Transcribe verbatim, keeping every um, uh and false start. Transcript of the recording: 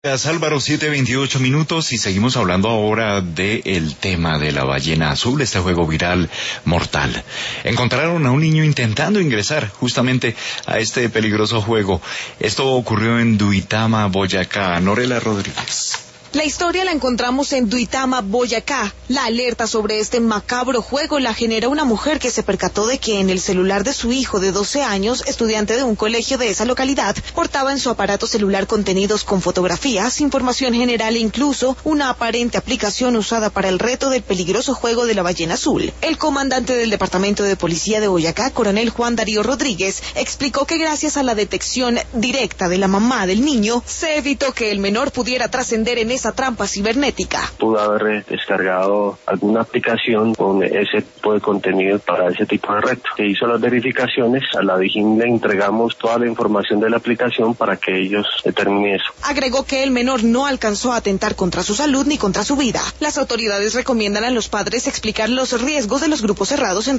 Gracias, Álvaro, siete veintiocho minutos y seguimos hablando ahora del tema de la ballena azul, este juego viral mortal. Encontraron a un niño intentando ingresar justamente a este peligroso juego. Esto ocurrió en Duitama, Boyacá. Norela Rodríguez. La historia la encontramos en Duitama, Boyacá. La alerta sobre este macabro juego la genera una mujer que se percató de que en el celular de su hijo de doce años, estudiante de un colegio de esa localidad, portaba en su aparato celular contenidos con fotografías, información general e incluso una aparente aplicación usada para el reto del peligroso juego de la ballena azul. El comandante del Departamento de Policía de Boyacá, coronel Juan Darío Rodríguez, explicó que gracias a la detección directa de la mamá del niño, se evitó que el menor pudiera trascender en esa trampa cibernética. Pudo haber descargado alguna aplicación con ese tipo de contenido para ese tipo de reto. Se hizo las verificaciones, a la Dijín le entregamos toda la información de la aplicación para que ellos determinen eso. Agregó que el menor no alcanzó a atentar contra su salud ni contra su vida. Las autoridades recomiendan a los padres explicar los riesgos de los grupos cerrados en